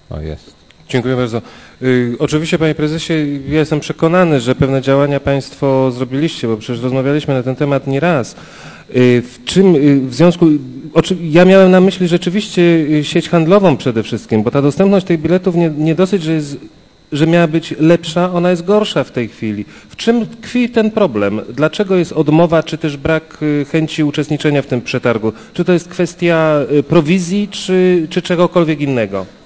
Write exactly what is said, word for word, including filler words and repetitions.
O, jest. Dziękuję bardzo. Y, oczywiście, panie prezesie, ja jestem przekonany, że pewne działania państwo zrobiliście, bo przecież rozmawialiśmy na ten temat nie raz. Y, w czym, y, w związku, oczy, ja miałem na myśli rzeczywiście y, sieć handlową przede wszystkim, bo ta dostępność tych biletów nie, nie dosyć, że jest, że miała być lepsza, ona jest gorsza w tej chwili. W czym tkwi ten problem? Dlaczego jest odmowa, czy też brak chęci uczestniczenia w tym przetargu? Czy to jest kwestia prowizji, czy, czy czegokolwiek innego?